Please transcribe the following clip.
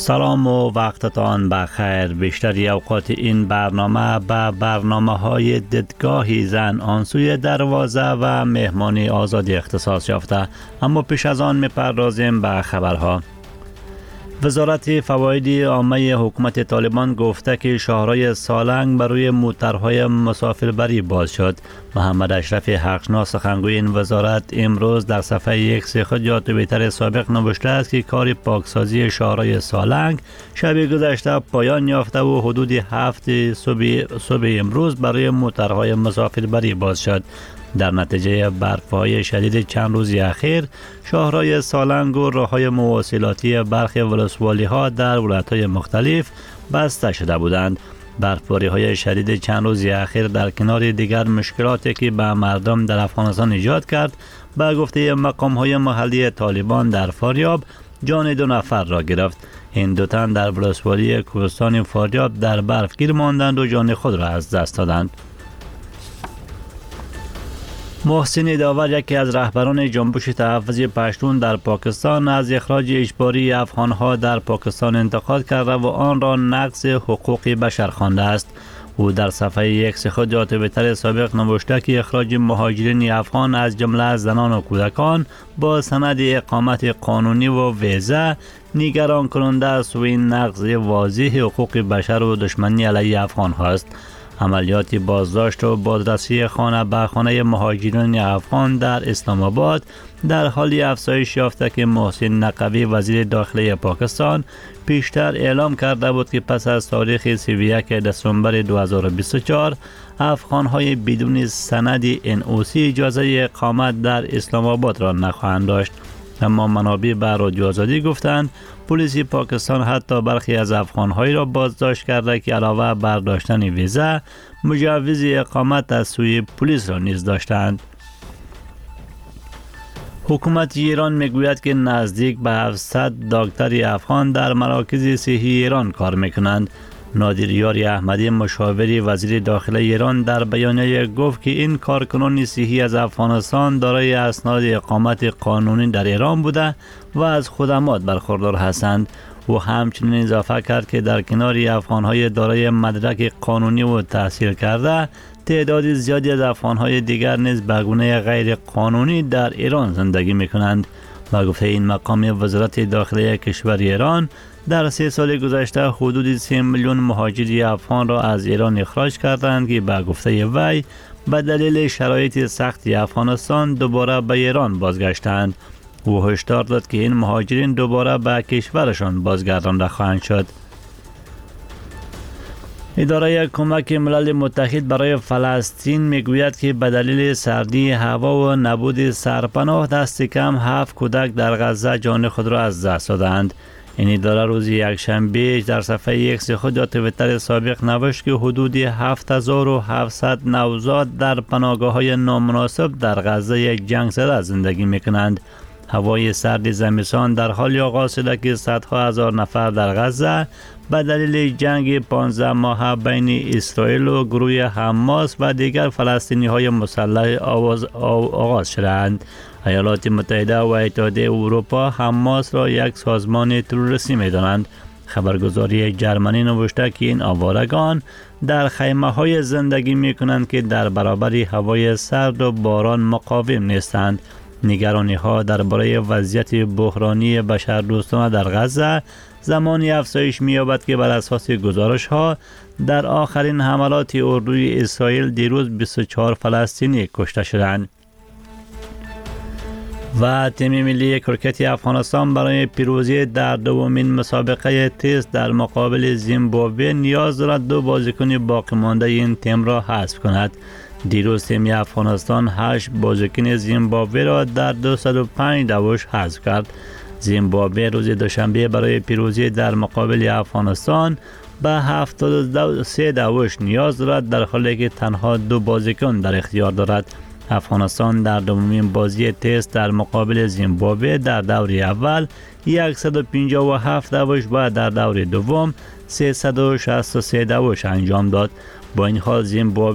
سلام و وقتتان بخیر. بیشتری اوقات این برنامه به برنامه‌های دیدگاه زن آنسوی دروازه و مهمانی آزادی اختصاص یافته، اما پیش از آن می‌پردازیم به خبرها. وزارت فواید عامه حکومت طالبان گفته که شاهراه سالنگ بروی موترهای مسافربری باز شد. محمد اشرف حقشناس سخنگوی این وزارت امروز در صفحه ایکس خود یا توییتر سابق نوشته است که کار پاکسازی شاهراه سالنگ شب گذشته پایان یافته و حدود 7 صبح امروز برای موترهای مسافربری باز شد. در نتیجه برف‌های شدید چند روز اخیر، شاهراه سالنگ و راه‌های مواصلاتی برخی ولسوالی‌ها در ولایت‌های مختلف بسته شده بودند. برفباری‌های شدید چند روز اخیر در کنار دیگر مشکلاتی که به مردم در افغانستان ایجاد کرد، به گفته مقام‌های محلی طالبان در فاریاب جان 2 نفر را گرفت. این 2 تن در ولسوالی کوهستان فاریاب در برف گیر ماندند و جان خود را از دست دادند. محسن داور، یکی از رهبران جنبش تحفظ پشتون در پاکستان، از اخراج اجباری افغانها در پاکستان انتقاد کرده و آن را نقض حقوق بشر خوانده است. او در صفحه ایکس خود یا توییتر سابق نوشته که اخراج مهاجرین افغان از جمله زنان و کودکان با سند اقامت قانونی و ویزا نگران کننده است و این نقض واضح حقوق بشر و دشمنی علیه افغان هاست. عملیات بازداشت و بازرسی خانه به خانه مهاجرین افغان در اسلام آباد در حال افزایش یافته که محسن نقوی وزیر داخلی پاکستان پیشتر اعلام کرده بود که پس از تاریخ 31 دسامبر 2024 افغان‌های بدون سند NOC اجازه اقامت در اسلام آباد را نخواهند داشت. اما منابع به رادیو آزادی گفتند پلیس پاکستان حتی برخی از افغان‌هایی را بازداشت کرده که علاوه بر داشتن ویزا مجوز اقامت از سوی پلیس را نیز داشتند. حکومت ایران میگوید که نزدیک به 700 دکتر افغان در مراکز صحی ایران کار میکنند. نادر یاری احمدی، مشاور وزیر داخلی ایران، در بیانیه گفت که این کارکنان صحی از افغانستان دارای اسناد اقامت قانونی در ایران بوده و از خدمات برخوردار هستند. او همچنین اضافه کرد که در کنار افغانهای دارای مدرک قانونی و تحصیل کرده، تعداد زیادی از افغانهای دیگر نیز به گونه غیر قانونی در ایران زندگی میکنند. و گفته این مقام وزارت داخلی کشور ایران در 3 سال گذشته حدود 3 میلیون مهاجر افغان را از ایران اخراج کردند که به گفته وی به دلیل شرایط سخت افغانستان دوباره به ایران بازگشتند. او هشدار داد که این مهاجرین دوباره به کشورشان بازگردانده خواهند شد. اداره کمک ملل متحد برای فلسطین میگوید که به دلیل سردی هوا و نبود سرپناه دست کم 7 کودک در غزه جان خود را از دست دادند. این اداره روز یکشنبه در صفحه ایکس خود یا توییتر سابق نوشت که حدود 7700 نوزاد در پناهگاه‌های نامناسب در غزه یک جنگ زده زندگی میکنند. هوای سرد زمستان در حال آغاز شده که صدها هزار نفر در غزه به دلیل جنگ 15 ماهه بین اسرائیل و گروه حماس و دیگر فلسطینی های مسلح آغاز شدند. ایالات متحده و اتحادیه اروپا حماس را یک سازمان تروریستی می‌دانند. خبرگزاری جرمنی نوشته که این آوارگان در خیمه های زندگی می‌کنند که در برابر هوای سرد و باران مقاوم نیستند. نگرانی ها درباره وضعیت بحرانی بشردوستانه در غزه زمانی افزایش می‌یابد که بر اساس گزارش ها در آخرین حملات اردوی اسرائیل دیروز 24 فلسطینی کشته شدند. و تیم ملی کرکت افغانستان برای پیروزی در دومین مسابقه تست در مقابل زیمبابوه نیاز دارد 2 بازیکن باقی مانده این تیم را حذف کند. دیروز تیم افغانستان 8 بازیکن زیمبابوه را در 205 دوش حذف کرد. زیمبابوه روز دوشنبه برای پیروزی در مقابل افغانستان به 73 دوش نیاز دارد، در حالی که تنها 2 بازیکن در اختیار دارد. افغانستان در دومین بازی تست در مقابل زیمبابوه در دور اول 157 دوش و در دور دوم 363 دوش انجام داد. با این حال زیمبابوه